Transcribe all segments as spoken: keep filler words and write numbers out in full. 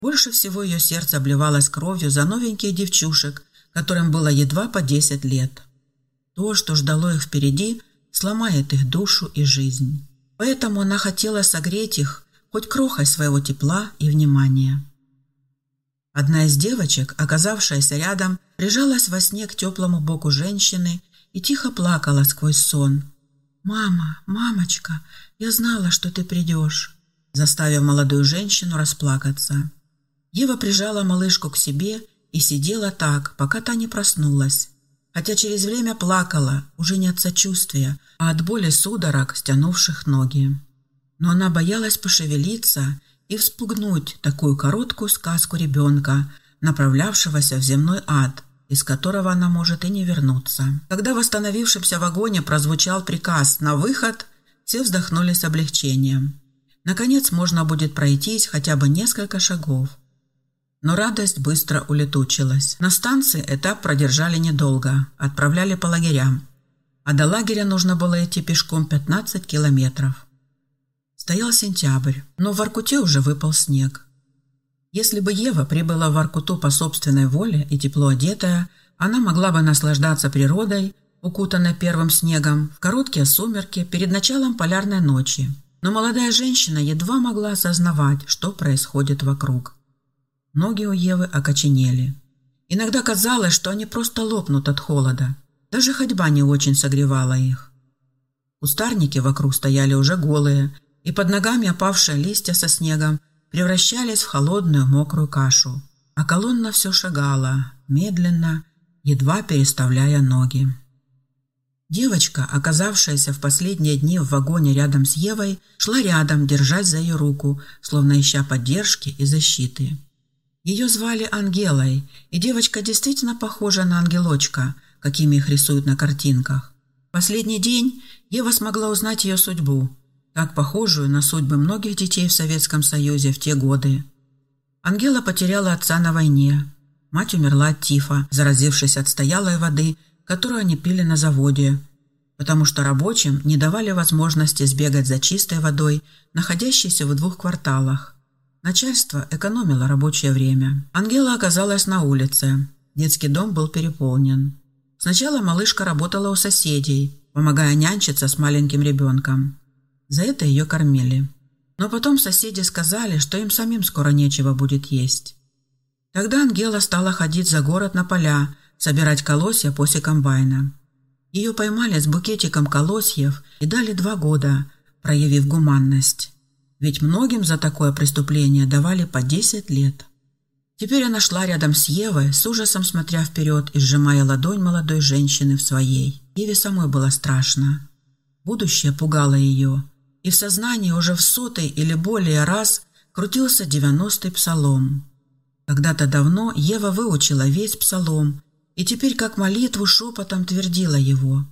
Больше всего ее сердце обливалось кровью за новеньких девчушек, которым было едва по десять лет. То, что ждало их впереди, сломает их душу и жизнь. Поэтому она хотела согреть их хоть крохой своего тепла и внимания. Одна из девочек, оказавшаяся рядом, прижалась во сне к теплому боку женщины и тихо плакала сквозь сон. «Мама, мамочка, я знала, что ты придешь», заставив молодую женщину расплакаться. Ева прижала малышку к себе и сидела так, пока та не проснулась, хотя через время плакала, уже не от сочувствия, а от боли судорог, стянувших ноги. Но она боялась пошевелиться и вспугнуть такую короткую сказку ребенка, направлявшегося в земной ад, из которого она может и не вернуться. Когда в остановившемся вагоне прозвучал приказ «на выход», все вздохнули с облегчением. Наконец можно будет пройтись хотя бы несколько шагов. Но радость быстро улетучилась. На станции этап продержали недолго, отправляли по лагерям. А до лагеря нужно было идти пешком пятнадцать километров. Стоял сентябрь, но в Воркуте уже выпал снег. Если бы Ева прибыла в Воркуту по собственной воле и тепло одетая, она могла бы наслаждаться природой, укутанной первым снегом, в короткие сумерки перед началом полярной ночи. Но молодая женщина едва могла осознавать, что происходит вокруг. Ноги у Евы окоченели. Иногда казалось, что они просто лопнут от холода. Даже ходьба не очень согревала их. Кустарники вокруг стояли уже голые, и под ногами опавшие листья со снегом превращались в холодную мокрую кашу. А колонна все шагала, медленно, едва переставляя ноги. Девочка, оказавшаяся в последние дни в вагоне рядом с Евой, шла рядом, держась за ее руку, словно ища поддержки и защиты. Ее звали Ангелой, и девочка действительно похожа на ангелочка, какими их рисуют на картинках. В последний день Ева смогла узнать ее судьбу, так похожую на судьбы многих детей в Советском Союзе в те годы. Ангела потеряла отца на войне. Мать умерла от тифа, заразившись от стоялой воды, которую они пили на заводе, потому что рабочим не давали возможности сбегать за чистой водой, находящейся в двух кварталах. Начальство экономило рабочее время. Ангела оказалась на улице. Детский дом был переполнен. Сначала малышка работала у соседей, помогая нянчиться с маленьким ребенком. За это ее кормили. Но потом соседи сказали, что им самим скоро нечего будет есть. Тогда Ангела стала ходить за город на поля, собирать колосья после комбайна. Ее поймали с букетиком колосьев и дали два года, проявив гуманность. Ведь многим за такое преступление давали по десять лет. Теперь она шла рядом с Евой, с ужасом смотря вперед и сжимая ладонь молодой женщины в своей. Еве самой было страшно. Будущее пугало ее, и в сознании уже в сотый или более раз крутился девяностый псалом. Когда-то давно Ева выучила весь псалом, и теперь как молитву шепотом твердила его.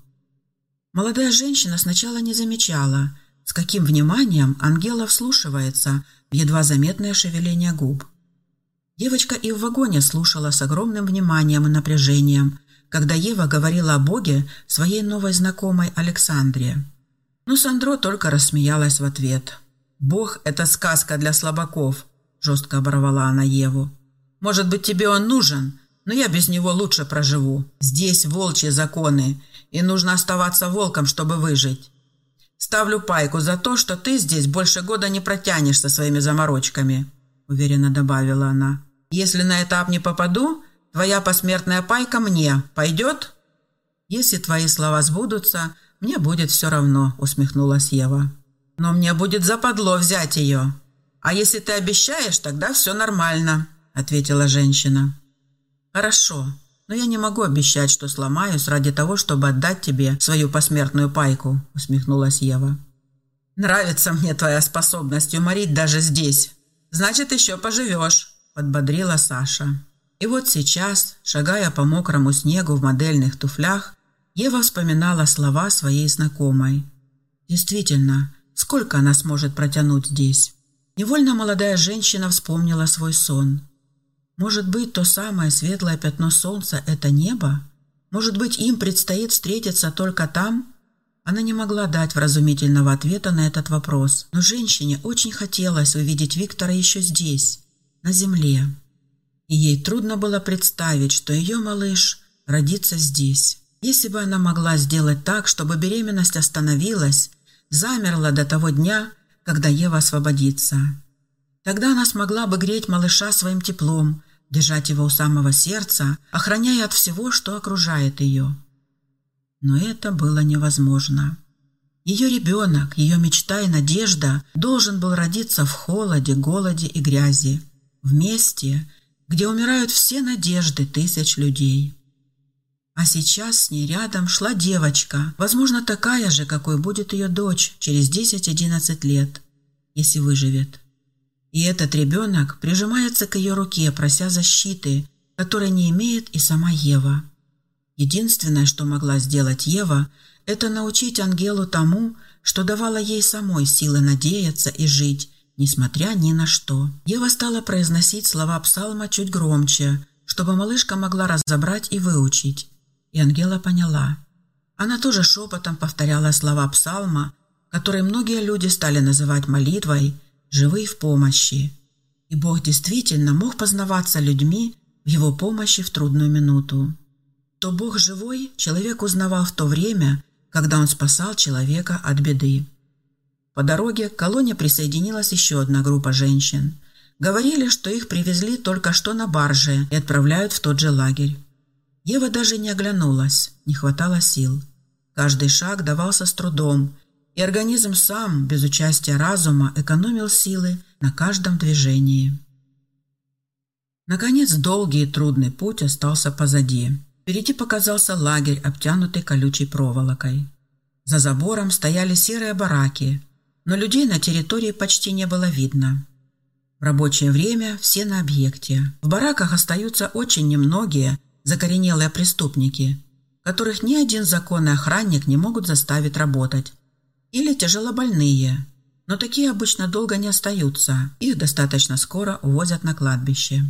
Молодая женщина сначала не замечала, с каким вниманием Ангела вслушивается в едва заметное шевеление губ. Девочка и в вагоне слушала с огромным вниманием и напряжением, когда Ева говорила о Боге своей новой знакомой Александре. Но Сандро только рассмеялась в ответ. «Бог – это сказка для слабаков», – жестко оборвала она Еву. «Может быть, тебе он нужен, но я без него лучше проживу. Здесь волчьи законы, и нужно оставаться волком, чтобы выжить. Ставлю пайку за то, что ты здесь больше года не протянешь со своими заморочками», – уверенно добавила она. «Если на этап не попаду, твоя посмертная пайка мне пойдет?» «Если твои слова сбудутся, мне будет все равно», – усмехнулась Ева. «Но мне будет западло взять ее. А если ты обещаешь, тогда все нормально», – ответила женщина. «Хорошо, но я не могу обещать, что сломаюсь ради того, чтобы отдать тебе свою посмертную пайку», – усмехнулась Ева. «Нравится мне твоя способность уморить даже здесь. Значит, еще поживешь», – подбодрила Саша. И вот сейчас, шагая по мокрому снегу в модельных туфлях, Ева вспоминала слова своей знакомой. Действительно, сколько она сможет протянуть здесь? Невольно молодая женщина вспомнила свой сон. Может быть, то самое светлое пятно солнца – это небо? Может быть, им предстоит встретиться только там? Она не могла дать вразумительного ответа на этот вопрос, но женщине очень хотелось увидеть Виктора еще здесь. на земле. И ей трудно было представить, что ее малыш родится здесь. Если бы она могла сделать так, чтобы беременность остановилась, замерла до того дня, когда Ева освободится. Тогда она смогла бы греть малыша своим теплом, держать его у самого сердца, охраняя от всего, что окружает ее. Но это было невозможно. Ее ребенок, ее мечта и надежда должен был родиться в холоде, голоде и грязи, в месте, где умирают все надежды тысяч людей. А сейчас с ней рядом шла девочка, возможно, такая же, какой будет ее дочь через десять-одиннадцать лет, если выживет. И этот ребенок прижимается к ее руке, прося защиты, которой не имеет и сама Ева. Единственное, что могла сделать Ева, это научить ангелу тому, что давало ей самой силы надеяться и жить, несмотря ни на что. Ева стала произносить слова псалма чуть громче, чтобы малышка могла разобрать и выучить. И ангела поняла. Она тоже шепотом повторяла слова псалма, которые многие люди стали называть молитвой «живый в помощи». И Бог действительно мог познаваться людьми в его помощи в трудную минуту. То Бог живой человек узнавал в то время, когда он спасал человека от беды. По дороге к колонне присоединилась еще одна группа женщин. Говорили, что их привезли только что на барже и отправляют в тот же лагерь. Ева даже не оглянулась, не хватало сил. Каждый шаг давался с трудом, и организм сам, без участия разума, экономил силы на каждом движении. Наконец, долгий и трудный путь остался позади. Впереди показался лагерь, обтянутый колючей проволокой. За забором стояли серые бараки, но людей на территории почти не было видно. В рабочее время все на объекте. В бараках остаются очень немногие закоренелые преступники, которых ни один законный охранник не могут заставить работать. Или тяжелобольные, но такие обычно долго не остаются, их достаточно скоро увозят на кладбище.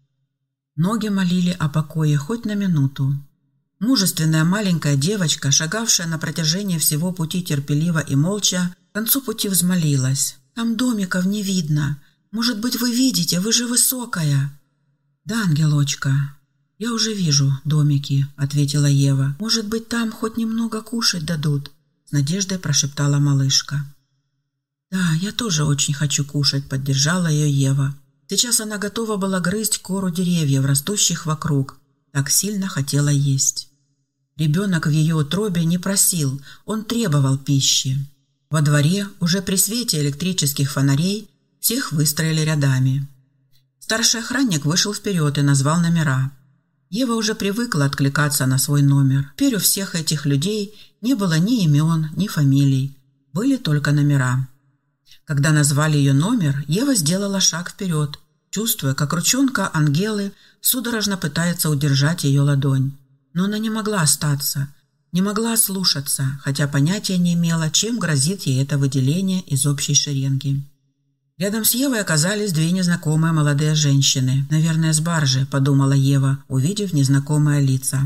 Ноги молили о покое хоть на минуту. Мужественная маленькая девочка, шагавшая на протяжении всего пути терпеливо и молча, к концу пути взмолилась. «Там домиков не видно. Может быть, вы видите, вы же высокая». «Да, ангелочка, я уже вижу домики», — ответила Ева. «Может быть, там хоть немного кушать дадут?» — с надеждой прошептала малышка. «Да, я тоже очень хочу кушать», — поддержала ее Ева. Сейчас она готова была грызть кору деревьев, растущих вокруг. Так сильно хотела есть. Ребенок в ее утробе не просил, он требовал пищи. Во дворе, уже при свете электрических фонарей, всех выстроили рядами. Старший охранник вышел вперед и назвал номера. Ева уже привыкла откликаться на свой номер. Теперь у всех этих людей не было ни имен, ни фамилий. Были только номера. Когда назвали ее номер, Ева сделала шаг вперед, чувствуя, как ручонка Ангелы судорожно пытается удержать ее ладонь. Но она не могла остаться, не могла слушаться, хотя понятия не имела, чем грозит ей это выделение из общей шеренги. Рядом с Евой оказались две незнакомые молодые женщины. «Наверное, с баржи», — подумала Ева, увидев незнакомые лица.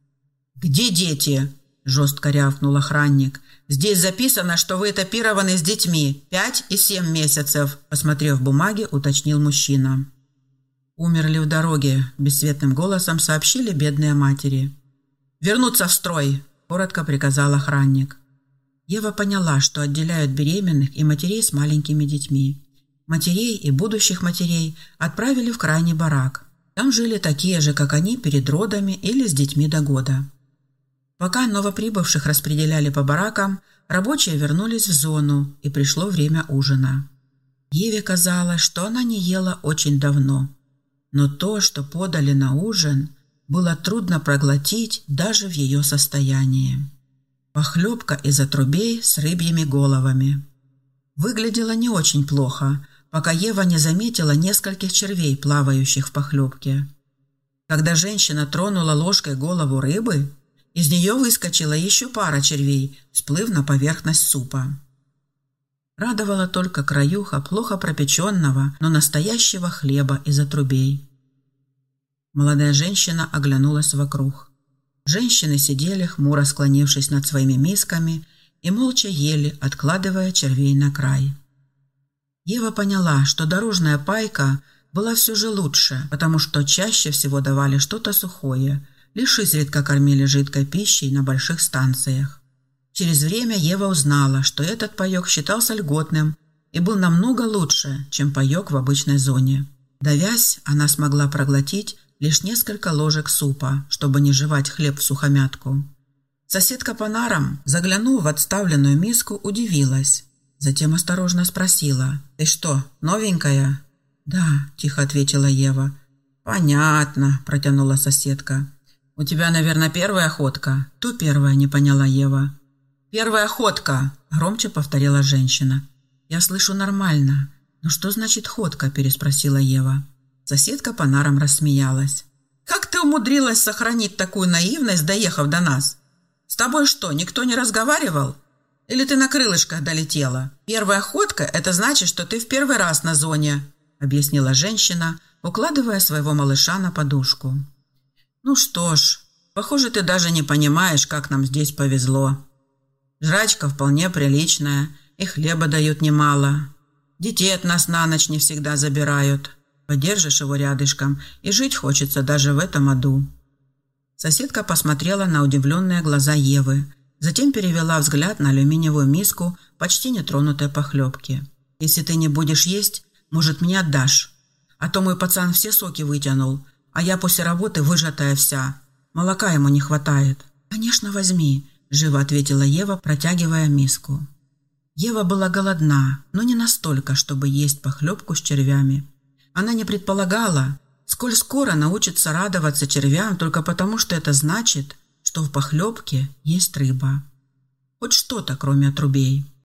«Где дети?» — жестко рявкнул охранник. «Здесь записано, что вы этапированы с детьми. Пять и семь месяцев», — посмотрев бумаги, уточнил мужчина. «Умерли в дороге», — бесцветным голосом сообщили бедные матери. «Вернуться в строй», — коротко приказал охранник. Ева поняла, что отделяют беременных и матерей с маленькими детьми. Матерей и будущих матерей отправили в крайний барак. Там жили такие же, как они, перед родами или с детьми до года. Пока новоприбывших распределяли по баракам, рабочие вернулись в зону, и пришло время ужина. Еве казалось, что она не ела очень давно. Но то, что подали на ужин, было трудно проглотить даже в ее состоянии. Похлебка из отрубей с рыбьими головами. Выглядело не очень плохо, пока Ева не заметила нескольких червей, плавающих в похлебке. Когда женщина тронула ложкой голову рыбы, из нее выскочила еще пара червей, всплыв на поверхность супа. Радовала только краюха плохо пропеченного, но настоящего хлеба из отрубей. Молодая женщина оглянулась вокруг. Женщины сидели, хмуро склонившись над своими мисками, и молча ели, откладывая червей на край. Ева поняла, что дорожная пайка была все же лучше, потому что чаще всего давали что-то сухое, лишь изредка кормили жидкой пищей на больших станциях. Через время Ева узнала, что этот паёк считался льготным и был намного лучше, чем паёк в обычной зоне. Давясь, она смогла проглотить лишь несколько ложек супа, чтобы не жевать хлеб всухомятку. Соседка по нарам, заглянув в отставленную миску, удивилась. Затем осторожно спросила: «Ты что, новенькая?» «Да», – тихо ответила Ева. «Понятно», – протянула соседка. «У тебя, наверное, первая охотка?» «То первая», – не поняла Ева. «Первая ходка!» – громче повторила женщина. «Я слышу нормально. Но что значит ходка?» – переспросила Ева. Соседка по нарам рассмеялась. «Как ты умудрилась сохранить такую наивность, доехав до нас? С тобой что, никто не разговаривал? Или ты на крылышках долетела? Первая ходка – это значит, что ты в первый раз на зоне», – объяснила женщина, укладывая своего малыша на подушку. «Ну что ж, похоже, ты даже не понимаешь, как нам здесь повезло. Жрачка вполне приличная, и хлеба дают немало. Детей от нас на ночь не всегда забирают. Подержишь его рядышком, и жить хочется даже в этом аду». Соседка посмотрела на удивленные глаза Евы, затем перевела взгляд на алюминиевую миску почти нетронутой похлебки. «Если ты не будешь есть, может, мне отдашь? А то мой пацан все соки вытянул, а я после работы выжатая вся. Молока ему не хватает». «Конечно, возьми», – живо ответила Ева, протягивая миску. Ева была голодна, но не настолько, чтобы есть похлебку с червями. Она не предполагала, сколь скоро научится радоваться червям только потому, что это значит, что в похлебке есть рыба. Хоть что-то, кроме отрубей.